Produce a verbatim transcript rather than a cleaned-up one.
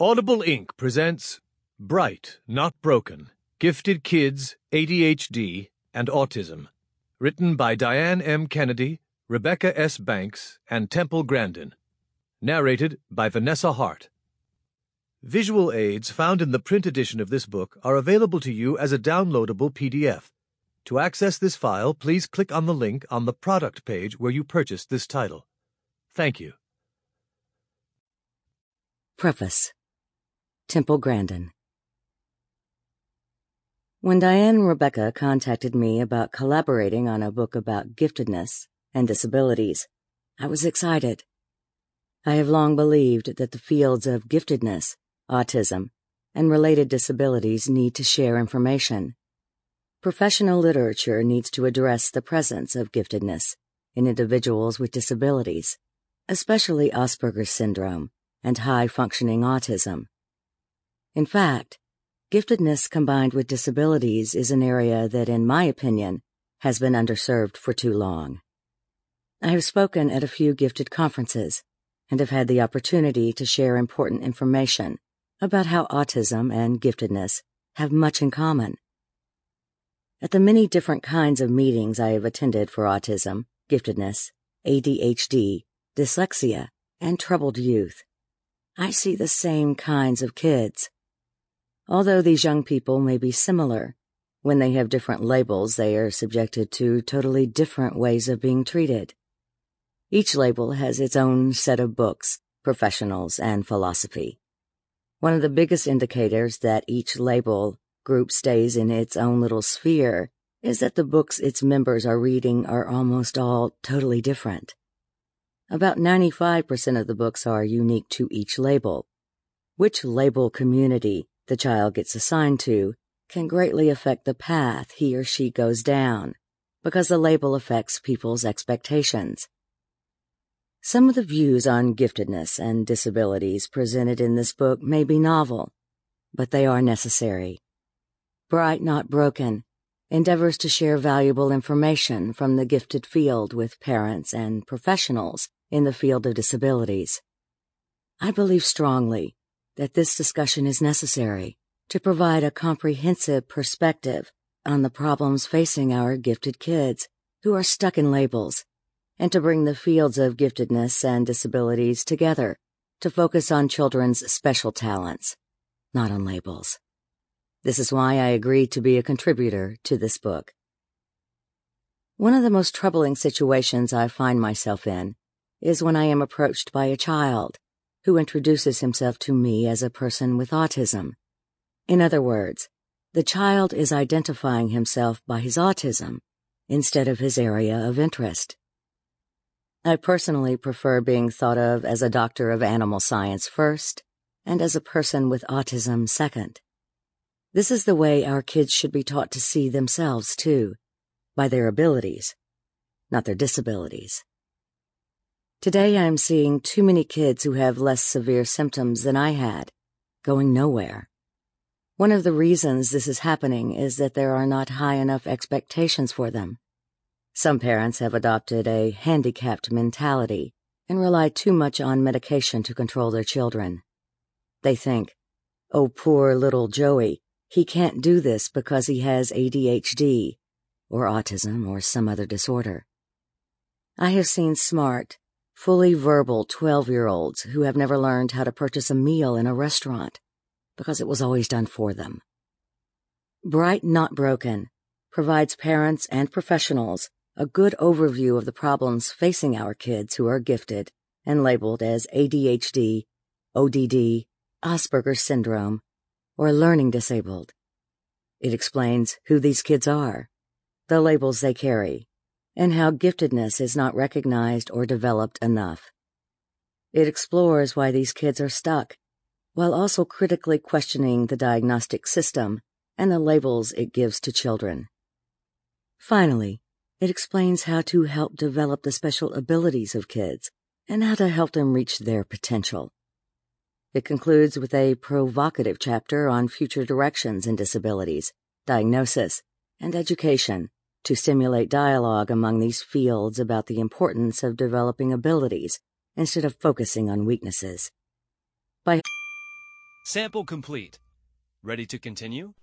Audible Incorporated presents Bright, Not Broken, Gifted Kids, A D H D, and Autism. Written by Diane M. Kennedy, Rebecca S. Banks, and Temple Grandin. Narrated by Vanessa Hart. Visual aids found in the print edition of this book are available to you as a downloadable P D F. To access this file, please click on the link on the product page where you purchased this title. Thank you. Preface. Temple Grandin. When Diane and Rebecca contacted me about collaborating on a book about giftedness and disabilities, I was excited. I have long believed that the fields of giftedness, autism, and related disabilities need to share information. Professional literature needs to address the presence of giftedness in individuals with disabilities, especially Asperger's syndrome and high-functioning autism. In fact, giftedness combined with disabilities is an area that, in my opinion, has been underserved for too long. I have spoken at a few gifted conferences and have had the opportunity to share important information about how autism and giftedness have much in common. At the many different kinds of meetings I have attended for autism, giftedness, A D H D, dyslexia, and troubled youth, I see the same kinds of kids. Although these young people may be similar, when they have different labels, they are subjected to totally different ways of being treated. Each label has its own set of books, professionals, and philosophy. One of the biggest indicators that each label group stays in its own little sphere is that the books its members are reading are almost all totally different. About ninety-five percent of the books are unique to each label. Which label community the child gets assigned to can greatly affect the path he or she goes down, because the label affects people's expectations. Some of the views on giftedness and disabilities presented in this book may be novel, but they are necessary. Bright, Not Broken endeavors to share valuable information from the gifted field with parents and professionals in the field of disabilities. I believe strongly that this discussion is necessary to provide a comprehensive perspective on the problems facing our gifted kids who are stuck in labels, and to bring the fields of giftedness and disabilities together to focus on children's special talents, not on labels. This is why I agreed to be a contributor to this book. One of the most troubling situations I find myself in is when I am approached by a child who introduces himself to me as a person with autism. In other words, the child is identifying himself by his autism instead of his area of interest. I personally prefer being thought of as a doctor of animal science first and as a person with autism second. This is the way our kids should be taught to see themselves, too, by their abilities, not their disabilities. Today I am seeing too many kids who have less severe symptoms than I had, going nowhere. One of the reasons this is happening is that there are not high enough expectations for them. Some parents have adopted a handicapped mentality and rely too much on medication to control their children. They think, "Oh, poor little Joey, he can't do this because he has A D H D, or autism, or some other disorder." I have seen smart, fully verbal twelve-year-olds who have never learned how to purchase a meal in a restaurant because it was always done for them. Bright, Not Broken provides parents and professionals a good overview of the problems facing our kids who are gifted and labeled as A D H D, O D D, Asperger's syndrome, or learning disabled. It explains who these kids are, the labels they carry, and how giftedness is not recognized or developed enough. It explores why these kids are stuck, while also critically questioning the diagnostic system and the labels it gives to children. Finally, it explains how to help develop the special abilities of kids and how to help them reach their potential. It concludes with a provocative chapter on future directions in disabilities, diagnosis, and education to stimulate dialogue among these fields about the importance of developing abilities instead of focusing on weaknesses. By Sample complete. Ready to continue?